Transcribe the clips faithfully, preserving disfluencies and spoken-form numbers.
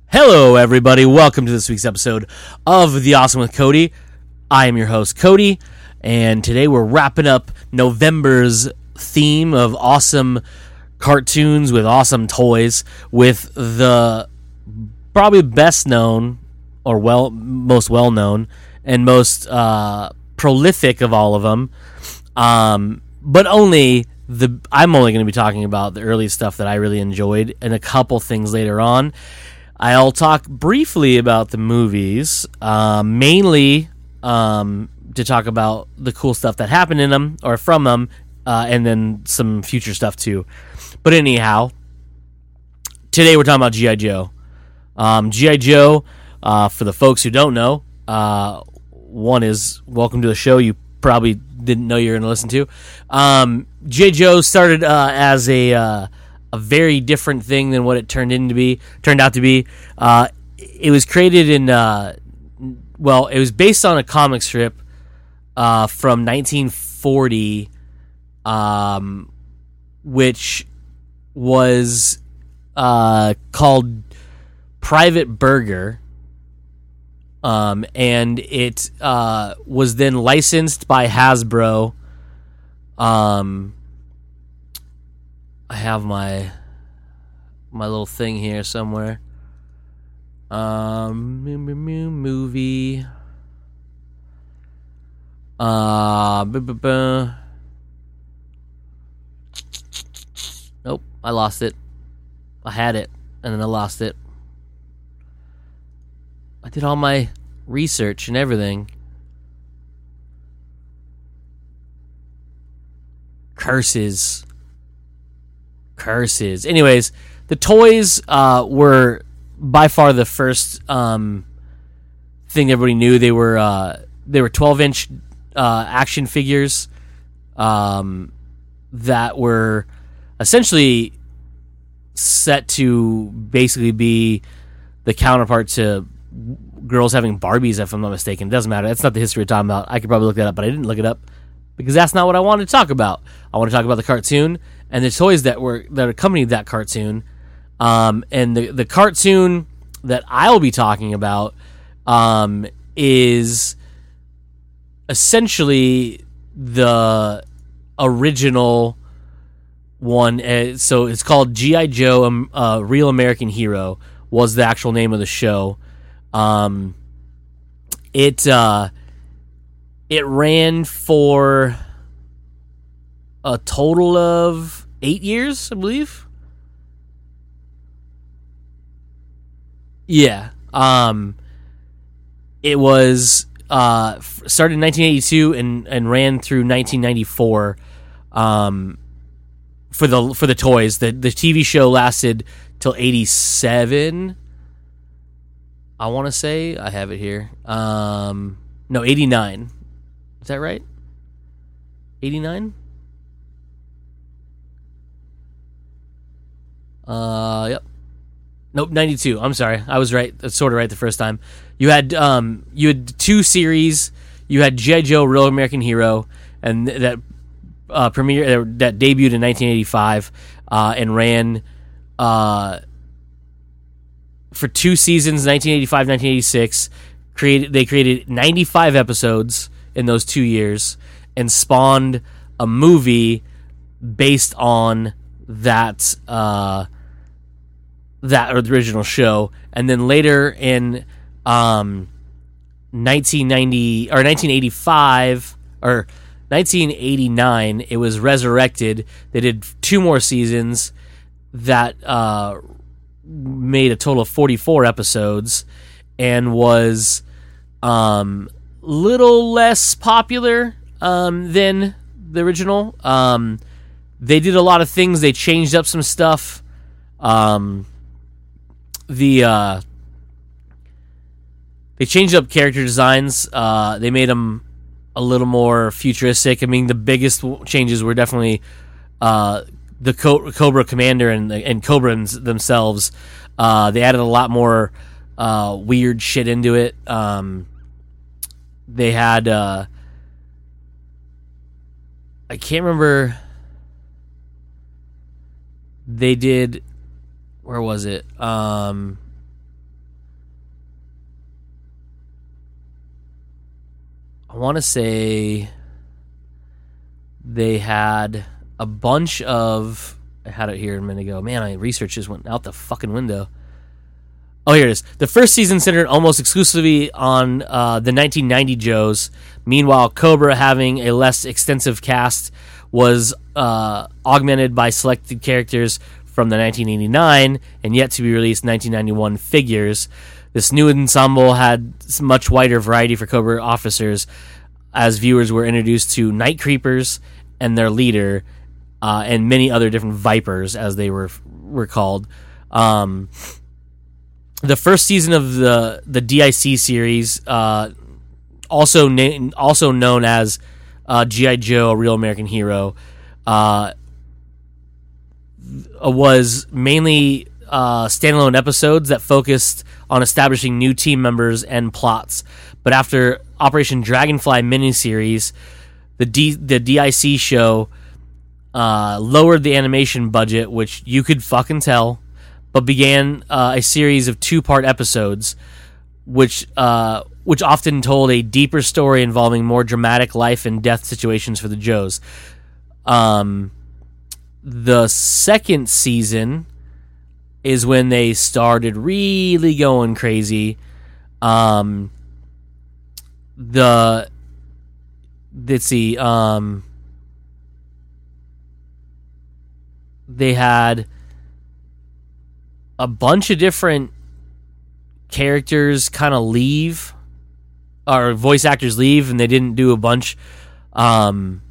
Hello, everybody. Welcome to this week's episode of The Awesome with Cody. I am your host, Cody, and today we're wrapping up November's theme of awesome cartoons with awesome toys with the probably best known, or well, most well known, and most uh, prolific of all of them. Um, but only the I'm only going to be talking about the early stuff that I really enjoyed, and a couple things later on. I'll talk briefly about the movies, uh, mainly um, to talk about the cool stuff that happened in them or from them, uh, and then some future stuff too. But anyhow, today we're talking about G I. Joe. Um, G I. Joe, uh, for the folks who don't know, uh, one is welcome to the show. You probably didn't know you were going to listen to. Um, G I. Joe started uh, as a uh, a very different thing than what it turned into be turned out to be. Uh, it was created in uh, well, it was based on a comic strip uh, from nineteen forty, um, which was uh, called Private Burger, um, and it uh, was then licensed by Hasbro. Um, I have my my little thing here somewhere. Um, movie. Uh, buh, buh, buh. Nope, I lost it. I had it, and then I lost it. I did all my research and everything. Curses. Curses. Anyways, the toys uh, were by far the first um, thing everybody knew. They were uh, they were twelve inch uh, action figures um, that were essentially set to basically be the counterpart to girls having Barbies, if I'm not mistaken. It doesn't matter. That's not the history we're talking about. I could probably look that up, but I didn't look it up because that's not what I wanted to talk about. I want to talk about the cartoon and the toys that were that accompanied that cartoon. Um, and the the cartoon that I'll be talking about um, is essentially the original one. Uh, so it's called G I. Joe, um, uh, Real American Hero was the actual name of the show. Um, it uh, it ran for a total of eight years, I believe. Yeah. Um, it was uh, started in nineteen eighty-two and, and ran through nineteen ninety-four. Um, for the for the toys, the the T V show lasted till eighty-seven. I want to say I have it here. Um, no, eighty-nine. Is that right? eighty-nine. Uh, yep. Nope, ninety-two. I'm sorry. I was right. That's sort of right the first time. You had um, you had two series. You had G I. Joe, Real American Hero, and that uh, premiere that debuted in nineteen eighty-five uh, and ran uh, for two seasons, nineteen eighty-five, nineteen eighty-six. Created they created ninety-five episodes in those two years and spawned a movie based on that. Uh, that original show, and then later in um, nineteen ninety or nineteen eighty-five or nineteen eighty-nine, it was resurrected. They did two more seasons that uh, made a total of forty-four episodes and was um, little less popular um, than the original. Um, they did a lot of things. They changed up some stuff. Um, The uh, they changed up character designs. Uh, they made them a little more futuristic. I mean, the biggest changes were definitely uh, the Co- Cobra Commander and and Cobrans themselves. Uh, they added a lot more uh, weird shit into it. Um, they had uh, I can't remember. They did. Where was it? Um, I want to say they had a bunch of. I had it here a minute ago. Man, my research just went out the fucking window. Oh, here it is. The first season centered almost exclusively on uh, the nineteen ninety Joes. Meanwhile, Cobra, having a less extensive cast, was uh, augmented by selected characters from the nineteen eighty-nine and yet to be released nineteen ninety-one figures. This new ensemble had a much wider variety for Cobra officers, as viewers were introduced to Night Creepers and their leader, uh, and many other different Vipers, as they were were called. Um, the first season of the the D I C series, uh, also na- also known as uh, G I. Joe: A Real American Hero, uh, was mainly uh, standalone episodes that focused on establishing new team members and plots. But after Operation Dragonfly miniseries, the D- the D I C show uh, lowered the animation budget, which you could fucking tell, but began uh, a series of two-part episodes, which uh, which often told a deeper story involving more dramatic life and death situations for the Joes. Um, the second season is when they started really going crazy. Um, the let's see, um, they had a bunch of different characters kind of leave, or voice actors leave, and they didn't do a bunch. Um,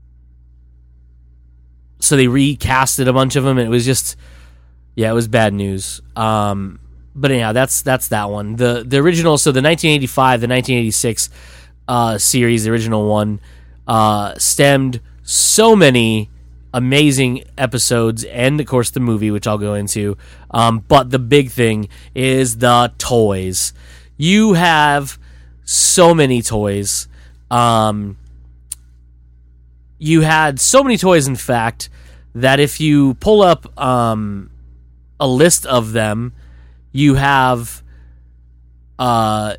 so they recasted a bunch of them, and it was just, yeah, it was bad news. Um, but anyhow, that's that's that one. The the original, so the nineteen eighty-five, the nineteen eighty-six uh, series, the original one, uh, stemmed so many amazing episodes, and of course the movie, which I'll go into. Um, but the big thing is the toys. You have so many toys. Um, you had so many toys, in fact, that if you pull up um, a list of them, you have, uh,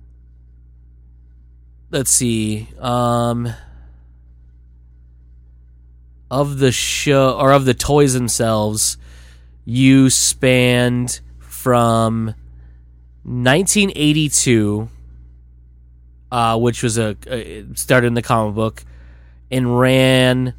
let's see, um, of the show, or of the toys themselves, you spanned from nineteen eighty-two, uh, which was a, a started in the comic book, and ran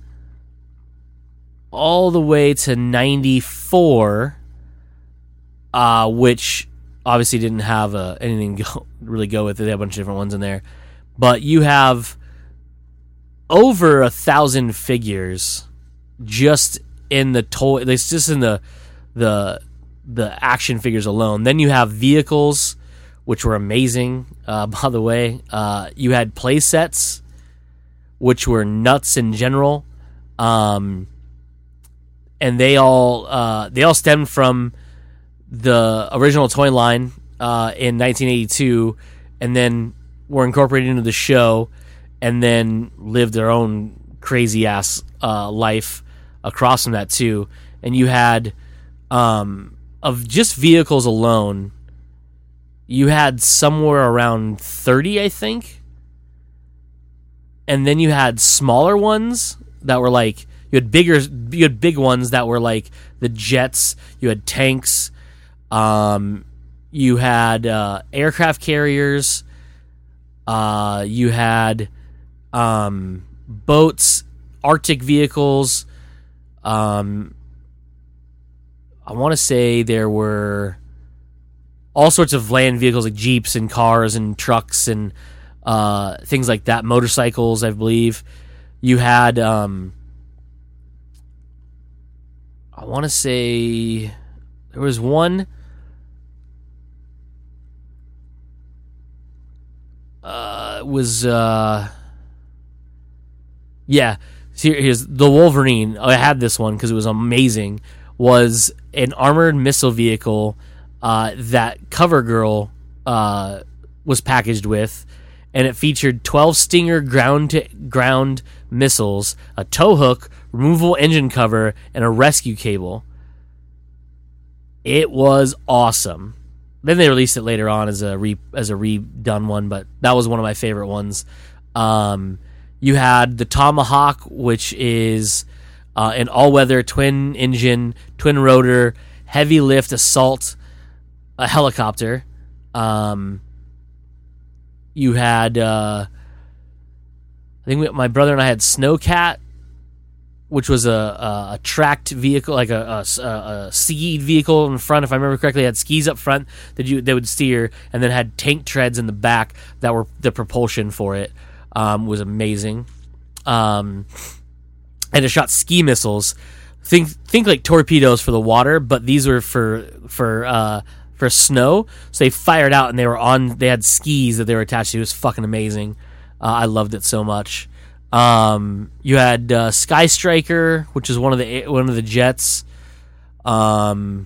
all the way to ninety-four, uh, which obviously didn't have uh, anything go, really go with it. They had a bunch of different ones in there, but you have over a thousand figures just in the toy. It's just in the the the action figures alone. Then you have vehicles, which were amazing. Uh, by the way, uh, you had play sets, which were nuts in general, um, and they all uh, they all stemmed from the original toy line uh, in nineteen eighty-two, and then were incorporated into the show, and then lived their own crazy ass uh, life across from that too. And you had, um, of just vehicles alone, you had somewhere around thirty, I think. And then you had smaller ones that were like, you had bigger, you had big ones that were like the jets. You had tanks. Um, you had uh, aircraft carriers. Uh, you had um, boats, Arctic vehicles. Um, I want to say there were all sorts of land vehicles like Jeeps and cars and trucks and uh, things like that. Motorcycles, I believe. You had, um, I want to say there was one. Uh, was uh, yeah. Here, here's the Wolverine. I had this one because it was amazing. Was an armored missile vehicle uh, that CoverGirl uh, was packaged with, and it featured twelve Stinger ground-to-ground missiles, a tow hook, removable engine cover, and a rescue cable. It was awesome. Then they released it later on as a re, as a redone one, but that was one of my favorite ones. Um, you had the Tomahawk, which is uh, an all-weather twin-engine, twin-rotor, heavy-lift assault a helicopter. Um, you had, uh, I think we, my brother and I had Snowcat, which was a, a, a tracked vehicle, like a, a, a skied vehicle in front. If I remember correctly, it had skis up front that you they would steer, and then had tank treads in the back that were the propulsion for it. Um, was amazing. Um, and it shot ski missiles. Think think like torpedoes for the water, but these were for for uh, for snow. So they fired out, and they were on. They had skis that they were attached to. It was fucking amazing. Uh, I loved it so much. Um, you had uh, Sky Striker, which is one of the one of the jets. Um,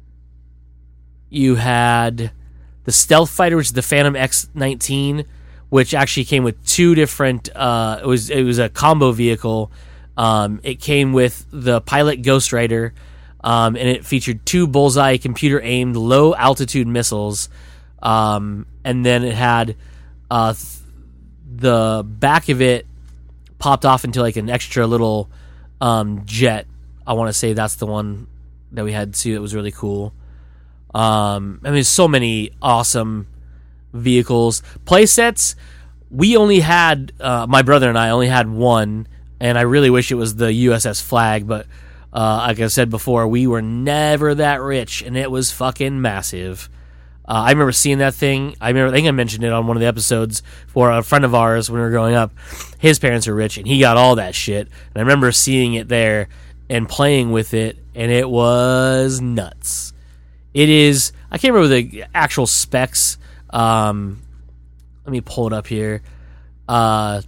you had the Stealth Fighter, which is the Phantom X nineteen, which actually came with two different. Uh, it was it was a combo vehicle. Um, it came with the Pilot Ghost Rider, um, and it featured two bullseye computer aimed low altitude missiles, um, and then it had uh, th- the back of it popped off into like an extra little um, jet. I want to say that's the one that we had too. That was really cool. Um, I mean, so many awesome vehicles, play sets. We only had uh, my brother and I only had one, and I really wish it was the U S S Flag. But uh, like I said before, we were never that rich, and it was fucking massive. Uh, I remember seeing that thing. I remember, I think I mentioned it on one of the episodes for a friend of ours when we were growing up. His parents are rich, and he got all that shit. And I remember seeing it there and playing with it, and it was nuts. It is, I can't remember the actual specs. Um, let me pull it up here. Uh,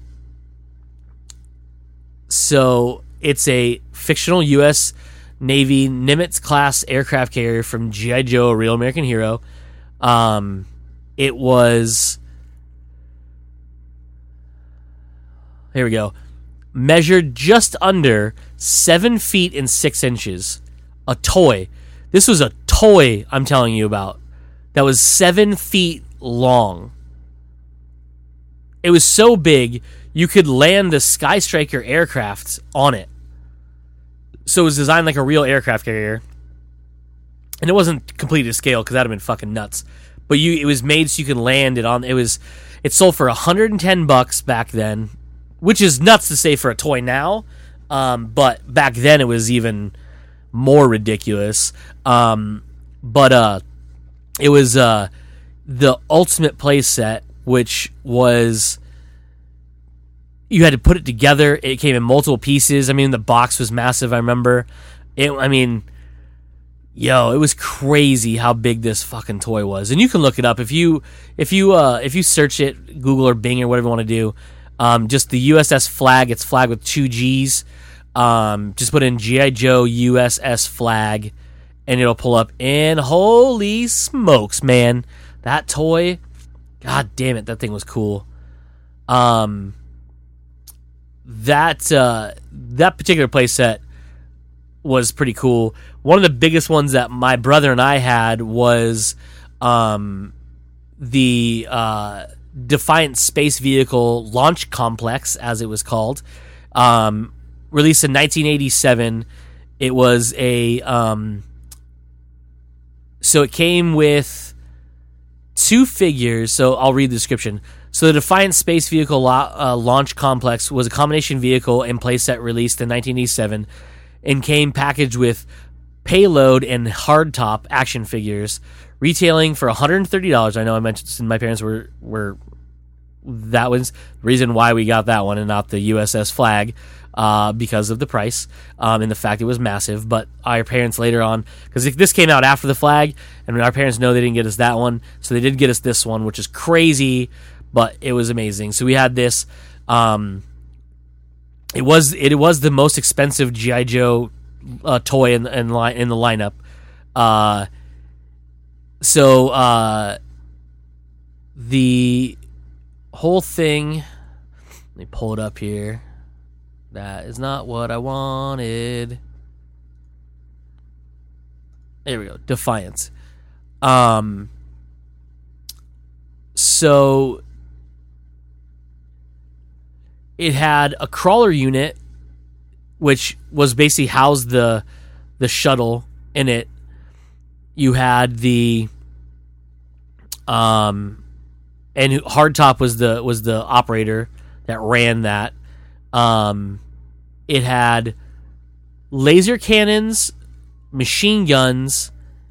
so it's a fictional U S Navy Nimitz-class aircraft carrier from G I. Joe, A Real American Hero. Um, it was, here we go, measured just under seven feet and six inches. A toy. This was a toy I'm telling you about that was seven feet long. It was so big you could land the Sky Striker aircraft on it. So it was designed like a real aircraft carrier. And it wasn't completely to scale because that would have been fucking nuts. But you, it was made so you could land it on. It was, it sold for one hundred ten bucks back then, which is nuts to say for a toy now. Um, but back then it was even more ridiculous. Um, but uh, it was uh, the ultimate play set, which was you had to put it together. It came in multiple pieces. I mean, the box was massive. I remember it. I mean. Yo, it was crazy how big this fucking toy was, and you can look it up if you if you uh, if you search it, Google or Bing or whatever you want to do. Um, just the U S S Flag. It's flag with two G's. Um, just put in G I. Joe U S S Flag, and it'll pull up. And holy smokes, man, that toy! God damn it, that thing was cool. Um, that uh, that particular playset was pretty cool. One of the biggest ones that my brother and I had was um, the uh, Defiant Space Vehicle Launch Complex, as it was called. Um, released in nineteen eighty-seven. It was a... Um, so it came with two figures. So I'll read the description. So the Defiant Space Vehicle lo- uh, Launch Complex was a combination vehicle and playset released in nineteen eighty-seven and came packaged with payload and hardtop action figures, retailing for one hundred thirty dollars. I know I mentioned my parents were were that was the reason why we got that one and not the U S S Flag, uh, because of the price um, and the fact it was massive. But our parents later on, because this came out after the Flag, and our parents know they didn't get us that one, so they did get us this one, which is crazy, but it was amazing. So we had this. Um, it was it was the most expensive G I. Joe Uh, toy in, in, line, in the lineup. Uh, so uh, the whole thing, let me pull it up here. That is not what I wanted. There we go. Defiance. Um, so it had a crawler unit, which was basically housed the the shuttle in it. You had the um, and Hardtop was the was the operator that ran that. Um, it had laser cannons, machine guns,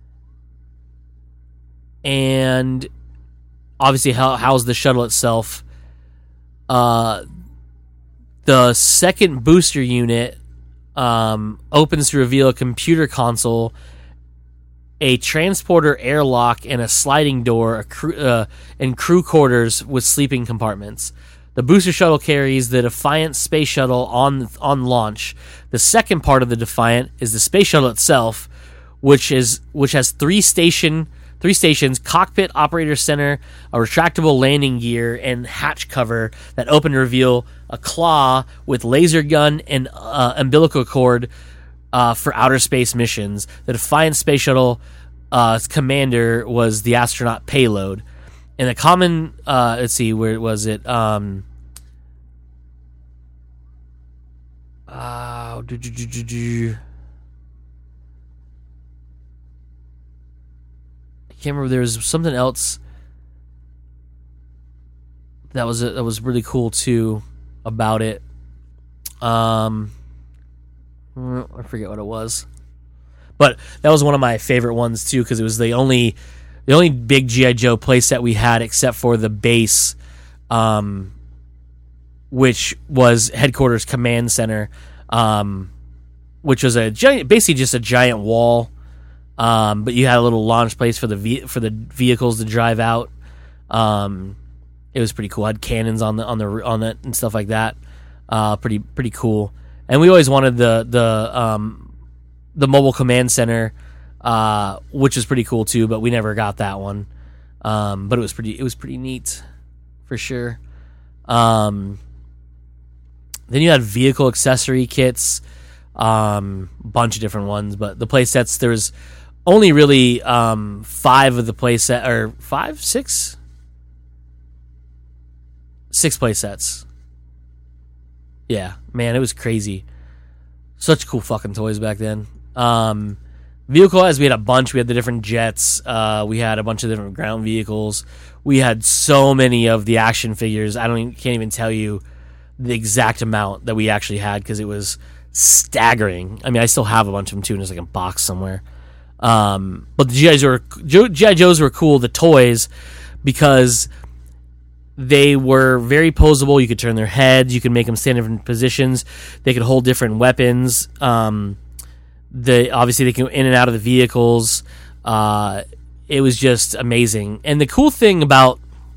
and obviously housed the shuttle itself. Uh, the second booster unit um, opens to reveal a computer console, a transporter airlock, and a sliding door, a crew, uh, and crew quarters with sleeping compartments. The booster shuttle carries the Defiant space shuttle on on launch. The second part of the Defiant is the space shuttle itself, which is which has three station three stations: cockpit, operator center, a retractable landing gear, and hatch cover that open to reveal a claw with laser gun and uh, umbilical cord uh, for outer space missions. The Defiant space shuttle uh, commander was the astronaut payload. And the common, uh, let's see, where was it? Um, uh, do, do, do, do, do. I can't remember. There was something else that was that was really cool too about it. Um, I forget what it was, but that was one of my favorite ones too because it was the only. The only big G I. Joe playset we had, except for the base, um, which was headquarters command center, um, which was a giant, basically just a giant wall. Um, but you had a little launch place for the ve- for the vehicles to drive out. Um, it was pretty cool. It had cannons on the on the on it and stuff like that. Uh, pretty pretty cool. And we always wanted the the um, the mobile command center. Uh, which is pretty cool too, but we never got that one. Um, but it was pretty, it was pretty neat, for sure. Um, then you had vehicle accessory kits, um, bunch of different ones. But the play sets, there was only really um, five of the play set, or five, six, six play sets. Yeah, man, it was crazy. Such cool fucking toys back then. Um. Vehicle-wise, we had a bunch. We had the different jets. Uh, we had a bunch of different ground vehicles. We had so many of the action figures. I don't even, can't even tell you the exact amount that we actually had because it was staggering. I mean, I still have a bunch of them too, and there's like a box somewhere. Um, but the G I. Joes were G I. Joes were cool. The toys, because they were very posable. You could turn their heads. You could make them stand in different positions. They could hold different weapons. Um, The obviously they can go in and out of the vehicles. Uh, it was just amazing. And the cool thing about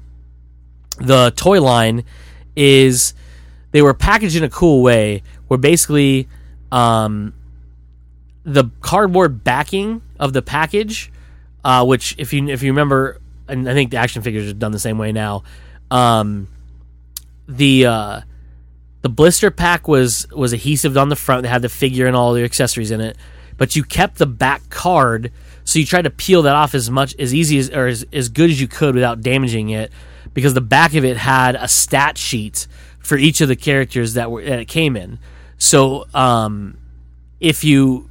the toy line is they were packaged in a cool way, where basically um, the cardboard backing of the package, uh, which if you if you remember, and I think the action figures are done the same way now. Um, the uh, The blister pack was was adhesive on the front. They had the figure and all the accessories in it, but you kept the back card, so you tried to peel that off as much as easy as or as, as good as you could without damaging it, because the back of it had a stat sheet for each of the characters that were that it came in. So um, if you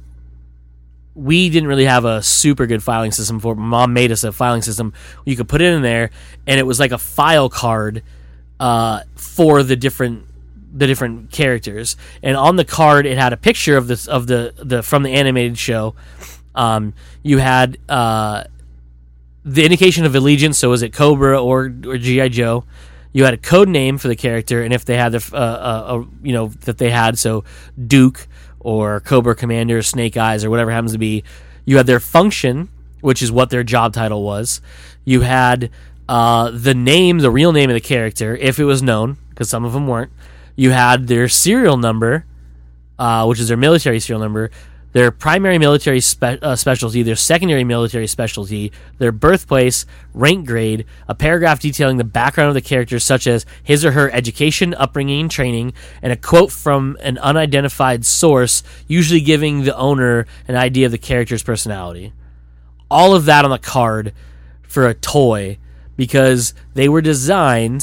we didn't really have a super good filing system for it. My mom made us a filing system you could put it in there, and it was like a file card uh, for the different the different characters, and on the card it had a picture of this of the the from the animated show. Um, you had uh, the indication of allegiance, so is it Cobra or or G I. Joe? You had a code name for the character, and if they had the uh, uh, uh, you know that they had, so Duke or Cobra Commander, Snake Eyes, or whatever it happens to be. You had their function, which is what their job title was. You had uh, the name, the real name of the character, if it was known, because some of them weren't. You had their serial number, uh, which is their military serial number, their primary military spe- uh, specialty, their secondary military specialty, their birthplace, rank grade, a paragraph detailing the background of the character, such as his or her education, upbringing, training, and a quote from an unidentified source, usually giving the owner an idea of the character's personality. All of that on the card for a toy, because they were designed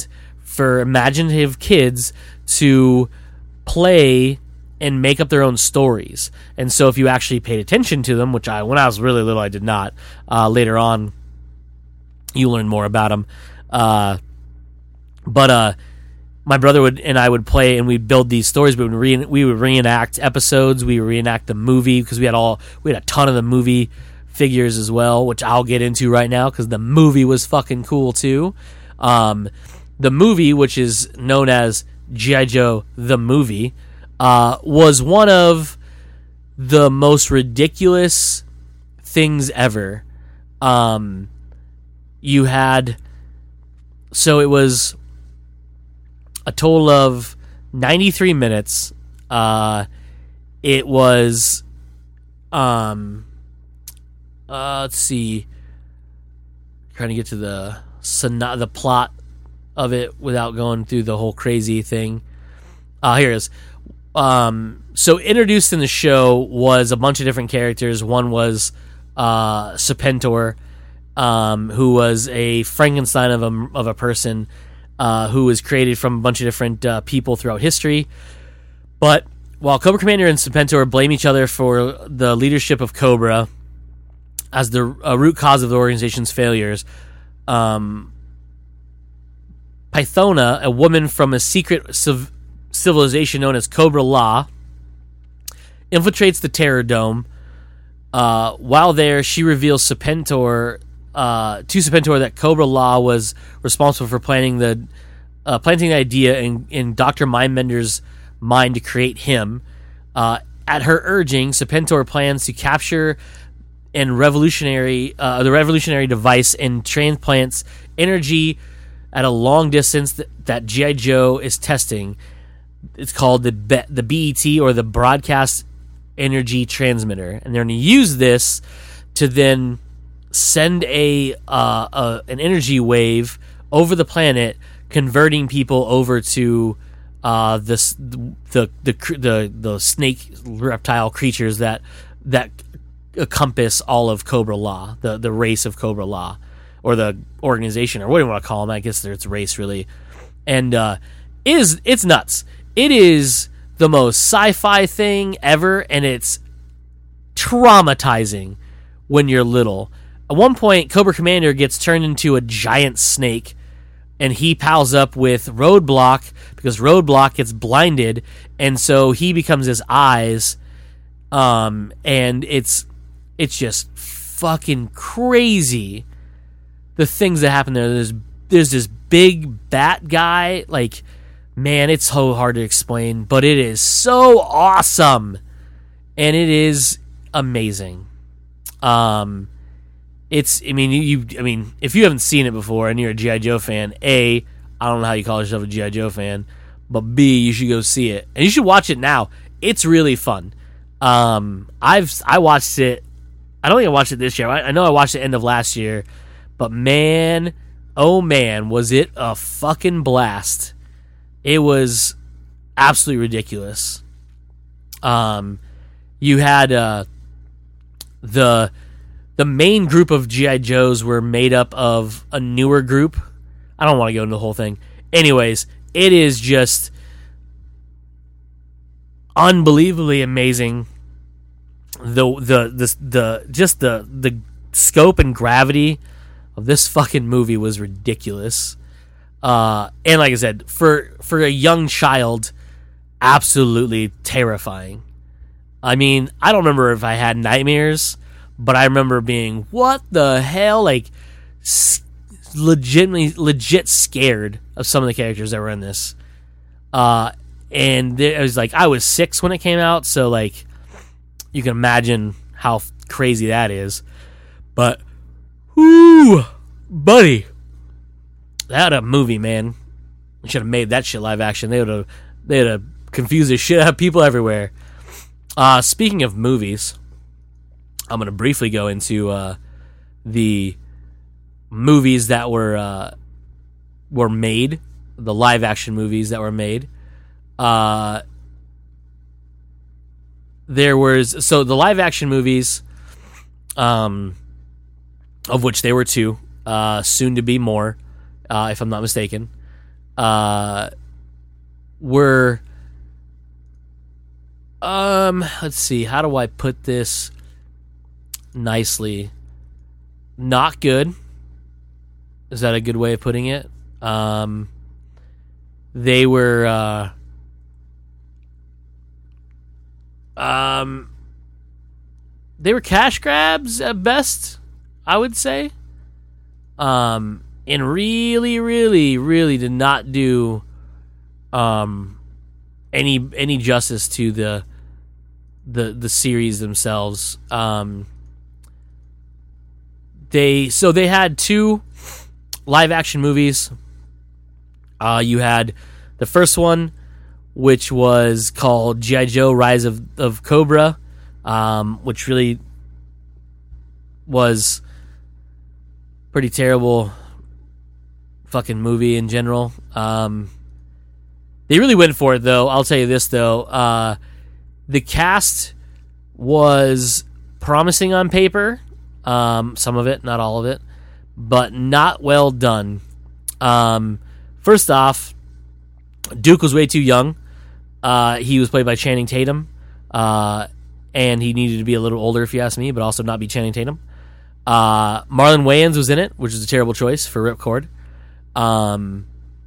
for imaginative kids to play and make up their own stories. And so if you actually paid attention to them, which I, when I was really little, I did not. Uh, later on, you learn more about them. Uh, but uh, my brother would and I would play, and we'd build these stories. We would, re- we would reenact episodes. We would reenact the movie, because we had all we had a ton of the movie figures as well, which I'll get into right now, because the movie was fucking cool too. Um, the movie, which is known as G I. Joe the Movie, uh, was one of the most ridiculous things ever. Um, you had, so it was a total of ninety-three minutes. Uh, it was, um, uh, let's see, trying to get to the the plot of it without going through the whole crazy thing. Uh, here it is. Um, so introduced in the show was a bunch of different characters. One was uh, Serpentor, um, who was a Frankenstein of a, of a person uh, who was created from a bunch of different uh, people throughout history. But while Cobra Commander and Serpentor blame each other for the leadership of Cobra as the uh, root cause of the organization's failures, um, Pythona, a woman from a secret civ- civilization known as Cobra La, infiltrates the Terror Dome. Uh, while there, she reveals Serpentor, uh, to Serpentor that Cobra La was responsible for planning the uh, planting the idea in, in Doctor Mindbender's mind to create him. Uh, at her urging, Serpentor plans to capture and revolutionary uh, the revolutionary device and transplants energy at a long distance that, that G I. Joe is testing. It's called the B- the B E T, or the Broadcast Energy Transmitter, and they're going to use this to then send a, uh, a an energy wave over the planet, converting people over to uh, this the the the the snake reptile creatures that that encompass all of Cobra La, the the race of Cobra La, or the organization, or what do you want to call them? I guess it's race, really. And uh, it is it's nuts. It is the most sci-fi thing ever, and it's traumatizing when you're little. At one point, Cobra Commander gets turned into a giant snake, and he pals up with Roadblock, because Roadblock gets blinded, and so he becomes his eyes. Um, and it's it's just fucking crazy, the things that happen there. There's there's this big bat guy, like, man, it's so hard to explain, but it is so awesome, and it is amazing. Um, it's, I mean, you, I mean, if you haven't seen it before and you're a G I. Joe fan, A, I don't know how you call yourself a G I. Joe fan, but B, you should go see it, and you should watch it now. It's really fun. Um, I've I watched it. I don't think I watched it this year. I, I know I watched it end of last year, but man, oh man, was it a fucking blast. It was absolutely ridiculous. Um, you had uh, the the main group of G I. Joes were made up of a newer group. I don't want to go into the whole thing. Anyways, it is just unbelievably amazing. The the the the just the the scope and gravity of this fucking movie was ridiculous. Uh, and like I said, for for a young child, absolutely terrifying. I mean, I don't remember if I had nightmares, but I remember being, what the hell, like, s- legitimately, legit scared of some of the characters that were in this. Uh, and it was like, I was six when it came out, so, like, you can imagine how crazy that is. But, whoo, buddy. That a movie, man. They should have made that shit live action. They would have they would have confused the shit out of people everywhere. Uh, speaking of movies, I'm going to briefly go into uh, the movies that were uh, were made, the live action movies that were made. Uh, there was so the live action movies, um, of which there were two, uh, soon to be more. Uh, if I'm not mistaken, uh, were, um, let's see, how do I put this nicely? Not good. Is that a good way of putting it? Um, they were, uh, um, they were cash grabs at best, I would say. Um, and really, really, really did not do, um, any any justice to the the the series themselves. Um, they so they had two live action movies. Uh, you had the first one, which was called G I. Joe: Rise of of Cobra, um, which really was pretty terrible fucking movie in general. Um, they really went for it, though. I'll tell you this, though. Uh, the cast was promising on paper. Um, some of it, not all of it, but not well done. Um, first off, Duke was way too young. Uh, he was played by Channing Tatum, uh, and he needed to be a little older, if you ask me, but also not be Channing Tatum. Uh, Marlon Wayans was in it, which is a terrible choice for Ripcord. Um,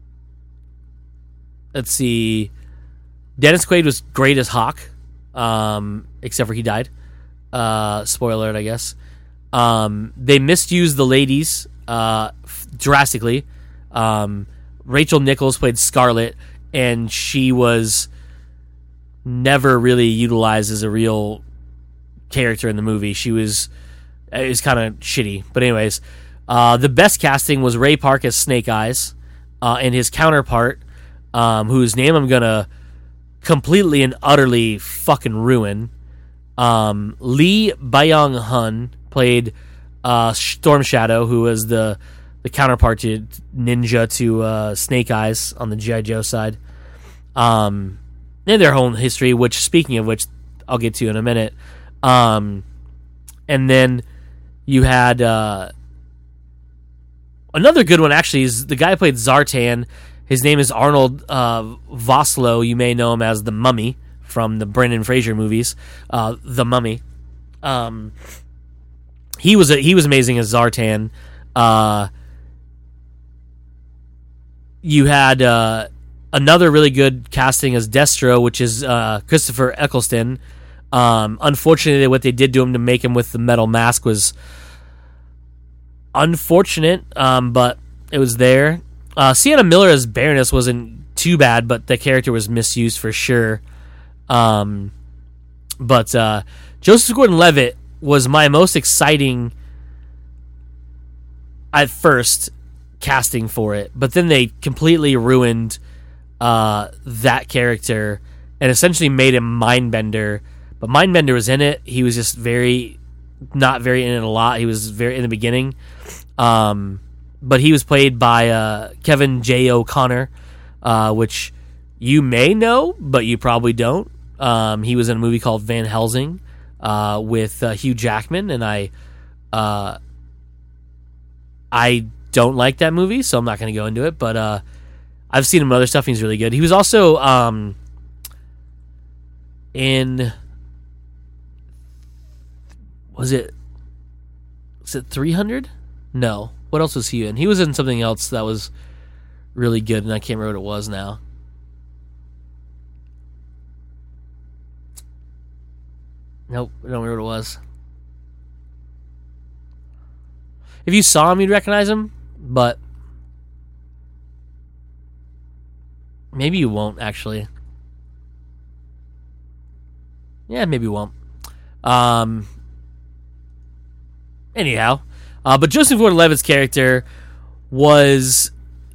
let's see. Dennis Quaid was great as Hawk, um, except for he died. Uh, spoiler alert, I guess. Um, they misused the ladies uh, f- drastically. Um, Rachel Nichols played Scarlet, and she was never really utilized as a real character in the movie. She was it was kind of shitty. But anyways, uh, the best casting was Ray Park as Snake Eyes, uh, and his counterpart, um, whose name I'm gonna completely and utterly fucking ruin. Um, Lee Byung-hun played uh, Storm Shadow, who was the the counterpart to Ninja to uh, Snake Eyes on the G I. Joe side. Um, and their whole history, which, speaking of which, I'll get to in a minute. Um, and then you had uh, another good one, actually, is the guy who played Zartan. His name is Arnold uh, Vosloo. You may know him as the Mummy from the Brendan Fraser movies, uh, The Mummy. Um, he was a, he was amazing as Zartan. Uh, you had uh, another really good casting as Destro, which is uh, Christopher Eccleston. Um, unfortunately, what they did to him to make him with the metal mask was unfortunate, um, but it was there. Uh, Sienna Miller as Baroness wasn't too bad, but the character was misused for sure. Um, but uh, Joseph Gordon-Levitt was my most exciting at first casting for it, but then they completely ruined uh, that character and essentially made him Mindbender. But Mindbender was in it. He was just very, not very in it a lot. He was very in the beginning. Um, but he was played by uh, Kevin J. O'Connor, uh, which you may know, but you probably don't. Um, he was in a movie called Van Helsing uh, with uh, Hugh Jackman, and I, uh, I don't like that movie, so I'm not going to go into it. But uh, I've seen him in other stuff. And he's really good. He was also um, in. Was it? Was it three hundred? No. What else was he in? He was in something else that was really good, and I can't remember what it was now. Nope, I don't remember what it was. If you saw him, you'd recognize him, but maybe you won't, actually. Yeah, maybe you won't. Um... Anyhow, uh, but Joseph Gordon-Levitt's character was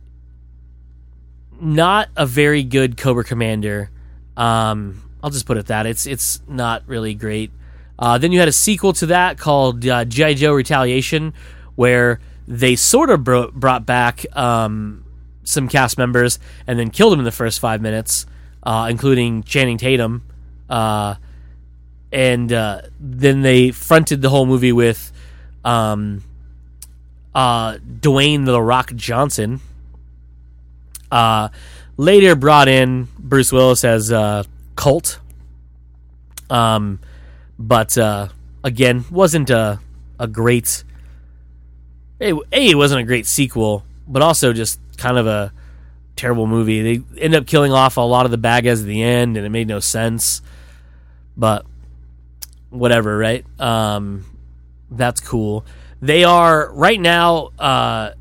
not a very good Cobra Commander. Um, I'll just put it that it's it's not really great. Uh, then you had a sequel to that called uh, G I. Joe: Retaliation, where they sort of bro- brought back um, some cast members and then killed them in the first five minutes, uh, including Channing Tatum. Uh, and uh, then they fronted the whole movie with Um, uh, Dwayne The Rock Johnson, Uh, later brought in Bruce Willis as uh, Colt. Um, but uh, again, wasn't a a great. A, it wasn't a great sequel, but also just kind of a terrible movie. They end up killing off a lot of the bad guys at the end, and it made no sense. But whatever, right? Um, that's cool. They are right now. Uh,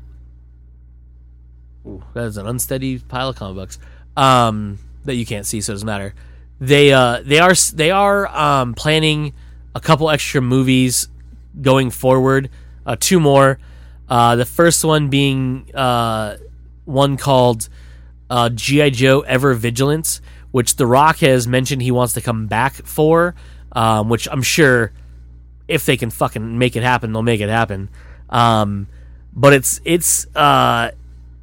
ooh, that is an unsteady pile of comic books um, that you can't see, so it doesn't matter. They uh, they are they are um, planning a couple extra movies going forward. Uh, two more. Uh, the first one being uh, one called uh, G I. Joe Ever Vigilant, which The Rock has mentioned he wants to come back for, um, which I'm sure if they can fucking make it happen, they'll make it happen. Um, but it's it's uh,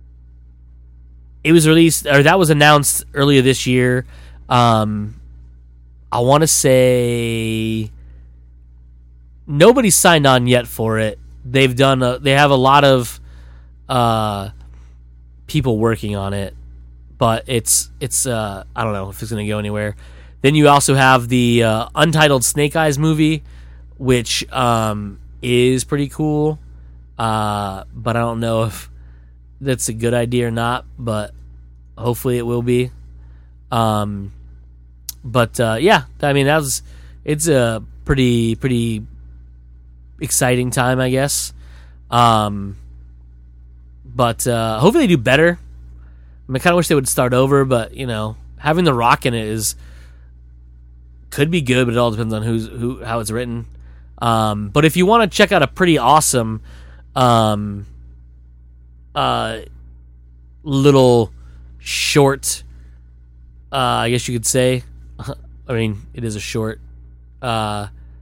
it was released, or that was announced earlier this year. Um, I want to say nobody's signed on yet for it. They've done. A, they have a lot of uh, people working on it, but it's it's. Uh, I don't know if it's going to go anywhere. Then you also have the uh, untitled Snake Eyes movie, which um, is pretty cool, uh, but I don't know if that's a good idea or not. But hopefully it will be. Um, but uh, yeah, I mean that was. It's a pretty pretty. exciting time, I guess. Um, but uh, hopefully they do better. I, mean, I kind of wish they would start over, but you know, having The Rock in it is could be good, but it all depends on who's who, how it's written. Um, but if you want to check out a pretty awesome, um, uh, little short, uh, I guess you could say. I mean, it is a short. Uh,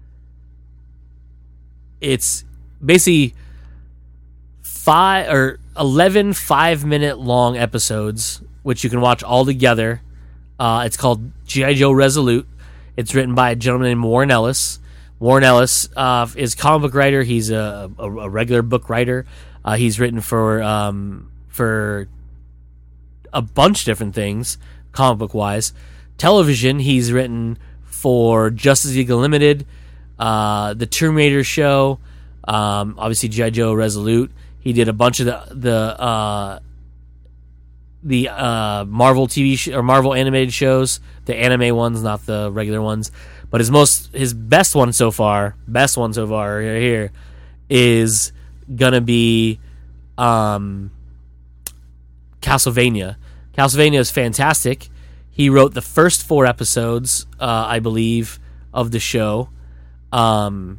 It's basically five or eleven five-minute long episodes, which you can watch all together. Uh, it's called G I. Joe Resolute. It's written by a gentleman named Warren Ellis. Warren Ellis uh, is a comic book writer. He's a, a, a regular book writer. Uh, he's written for um, for a bunch of different things, comic book wise. Television, he's written for Justice League Unlimited, Uh, the Tomb Raider show, um, obviously G I. Joe Resolute. He did a bunch of the the uh, the uh, Marvel T V sh- or Marvel animated shows, the anime ones, not the regular ones. But his most his best one so far, best one so far right here, is gonna be um, Castlevania. Castlevania is fantastic. He wrote the first four episodes, uh, I believe, of the show. Um,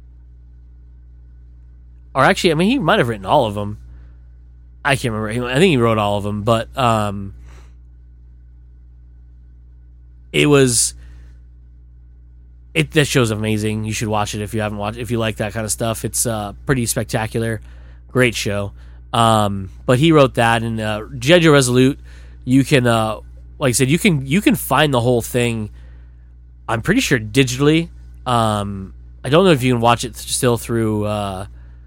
or actually, I mean, he might have written all of them. I can't remember. I think he wrote all of them, but um, it was it. That show's amazing. You should watch it if you haven't watched. If you like that kind of stuff, it's uh, pretty spectacular. Great show. Um, but he wrote that, and uh, G I. Joe Resolute. You can, uh, like I said, you can you can find the whole thing. I'm pretty sure digitally. Um, I don't know if you can watch it still through uh,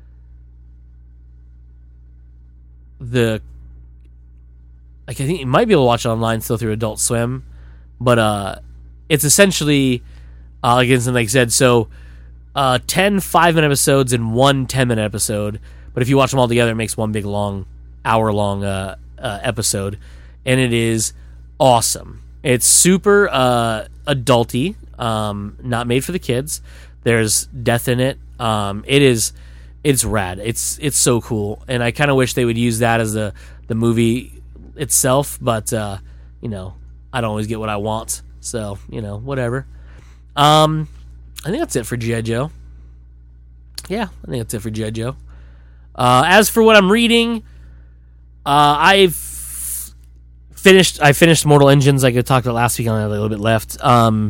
the. Like I think you might be able to watch it online still through Adult Swim, but uh, it's essentially uh, like like I said, so uh, ten five-minute episodes and one ten-minute episode. But if you watch them all together, it makes one big long hour-long uh, uh, episode, and it is awesome. It's super uh, adulty. Um, not made for the kids. There's death in it. Um, it is, it's rad. It's it's so cool, and I kind of wish they would use that as the the movie itself. But uh, you know, I don't always get what I want, so you know, whatever. Um, I think that's it for G I. Joe. Yeah, I think that's it for G I. Joe. Uh, as for what I'm reading, uh, I've finished. I finished Mortal Engines. Like I talked about last week. I only have a little bit left. Um.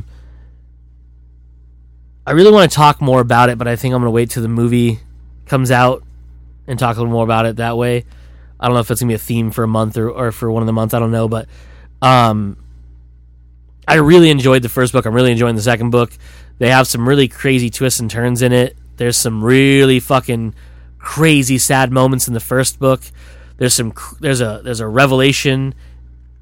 I really want to talk more about it, but I think I'm going to wait till the movie comes out and talk a little more about it that way. I don't know if it's going to be a theme for a month or, or for one of the months. I don't know, but um, I really enjoyed the first book. I'm really enjoying the second book. They have some really crazy twists and turns in it. There's some really fucking crazy sad moments in the first book. There's some there's a there's a revelation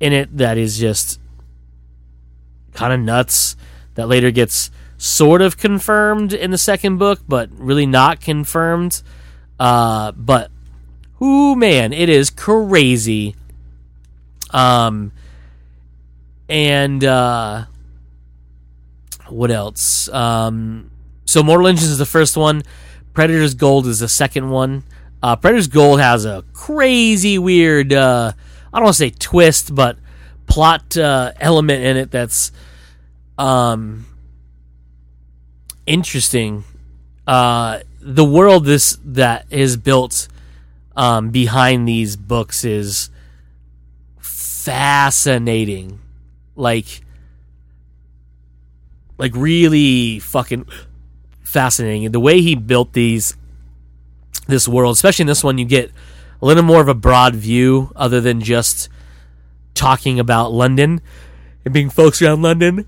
in it that is just kind of nuts, that later gets sort of confirmed in the second book, but really not confirmed. Uh, but, ooh, man, it is crazy. Um, and, uh, what else? Um, so Mortal Engines is the first one. Predator's Gold is the second one. Uh, Predator's Gold has a crazy, weird, uh, I don't want to say twist, but plot uh, element in it that's um, interesting. Uh, the world this that is built um, behind these books is fascinating. Like, like really fucking fascinating. The way he built these, this world, especially in this one, you get a little more of a broad view other than just talking about London and being focused around London,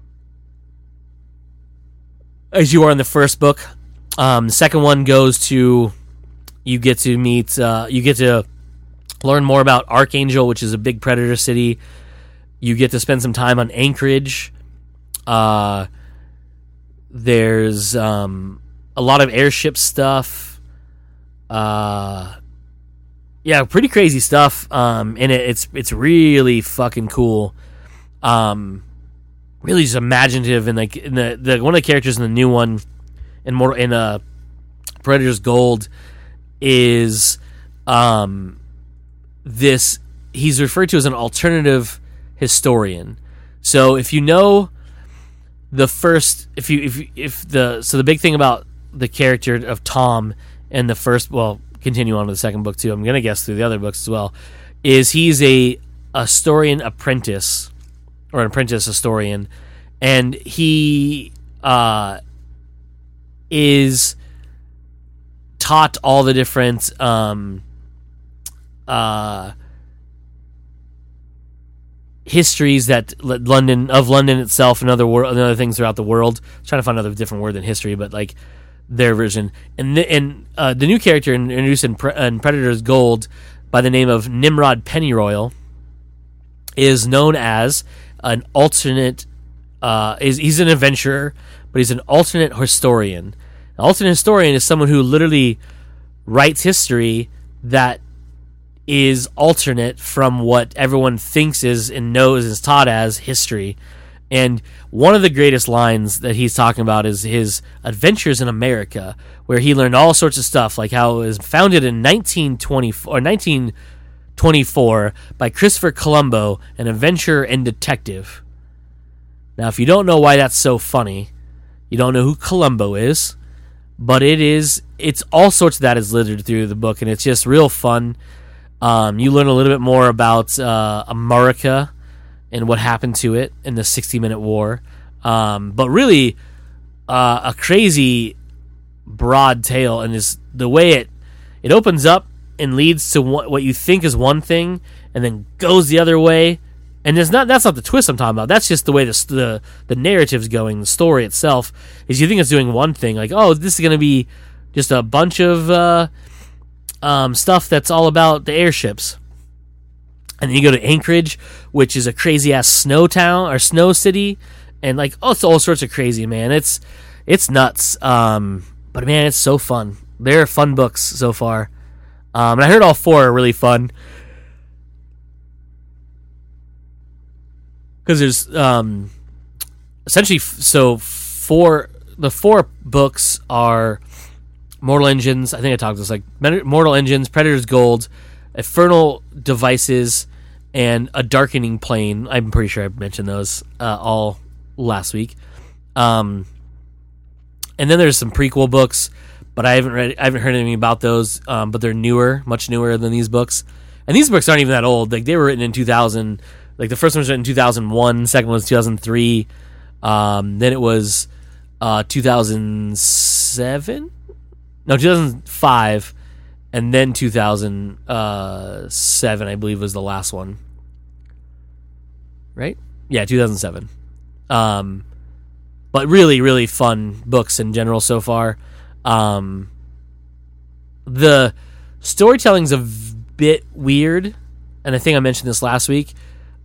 as you are in the first book. Um, the second one goes to, you get to meet, uh, you get to learn more about Archangel, which is a big Predator city. You get to spend some time on Anchorage. Uh, there's um, a lot of airship stuff. Uh, yeah, pretty crazy stuff. Um, and it, it's it's really fucking cool. Um, really just imaginative, and like in the, the one of the characters in the new one, in more in uh, Predator's Gold, is um, this. He's referred to as an alternative historian. So if you know the first, if you if if the so the big thing about the character of Tom in the first, well, continue on to the second book too, I'm gonna guess through the other books as well, is he's a historian apprentice, or an apprentice historian, and he uh, is taught all the different um, uh, histories that London of London itself and other wor- and other things throughout the world. I'm trying to find another different word than history, but like their version. And the, and uh, the new character introduced in, Pre- in Predator's Gold by the name of Nimrod Pennyroyal is known as an alternate. Uh, is he's an adventurer, but he's an alternate historian. An alternate historian is someone who literally writes history that is alternate from what everyone thinks is and knows is taught as history. And one of the greatest lines that he's talking about is his adventures in America, where he learned all sorts of stuff, like how it was founded in nineteen twenty-four or nineteen twenty-four by Christopher Colombo, an adventurer and detective. Now, if you don't know why that's so funny, you don't know who Colombo is, but it is, it's all sorts of that is littered through the book, and it's just real fun. Um, you learn a little bit more about uh, America and what happened to it in the sixty-minute war. Um, but really, uh, a crazy, broad tale, and is the way it it opens up and leads to what, what you think is one thing, and then goes the other way. And it's not that's not the twist I'm talking about. That's just the way the the, the narrative's going. The story itself is you think it's doing one thing, like, oh, this is going to be just a bunch of uh, um, stuff that's all about the airships. And then you go to Anchorage, which is a crazy ass snow town or snow city, and like oh, it's all sorts of crazy, man. It's it's nuts. Um, but man, it's so fun. They're fun books so far. Um, and I heard all four are really fun because there's um, essentially f- so four. The four books are Mortal Engines. I think I talked this like Mortal Engines, Predator's Gold, Infernal Devices, and A Darkening Plane. I'm pretty sure I mentioned those uh, all last week. Um, and then there's some prequel books, but I haven't read. I haven't heard anything about those. Um, but they're newer, much newer than these books. And these books aren't even that old. Like they were written in two thousand. Like the first one was written in two thousand one. Second one was two thousand three. Um, then it was uh, two thousand seven. No, two thousand five. And then two thousand seven, I believe, was the last one. Right? Yeah, two thousand seven. Um, but really, really fun books in general so far. Um, the storytelling's a bit weird, and I think I mentioned this last week.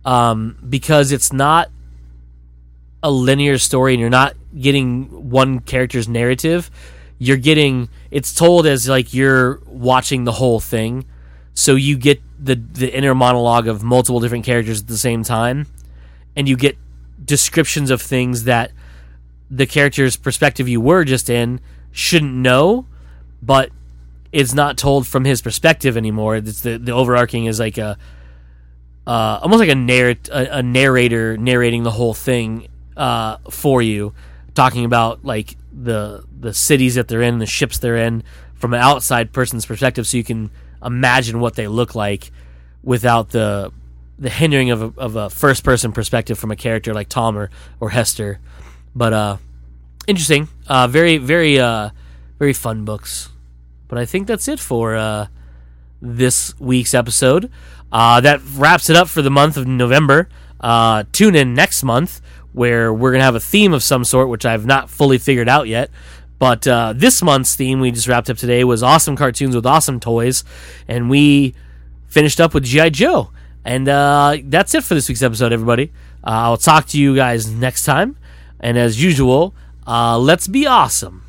um, because it's not a linear story and you're not getting one character's narrative. You're getting, it's told as like you're watching the whole thing, so you get the the inner monologue of multiple different characters at the same time, and you get descriptions of things that the character's perspective you were just in shouldn't know, but it's not told from his perspective anymore. It's the the overarching is like a uh, almost like a, narrat- a, a narrator narrating the whole thing uh, for you, talking about like the the cities that they're in, the ships they're in, from an outside person's perspective, so you can imagine what they look like without the the hindering of a, of a first person perspective from a character like Tom or, or Hester. But uh, interesting, uh, very very uh, very fun books. But I think that's it for uh, this week's episode. Uh, that wraps it up for the month of November. Uh, tune in next month, where we're going to have a theme of some sort, which I've not fully figured out yet. But uh, this month's theme we just wrapped up today was awesome cartoons with awesome toys, and we finished up with G I. Joe. And uh, that's it for this week's episode, everybody. Uh, I'll talk to you guys next time. And as usual, uh, let's be awesome.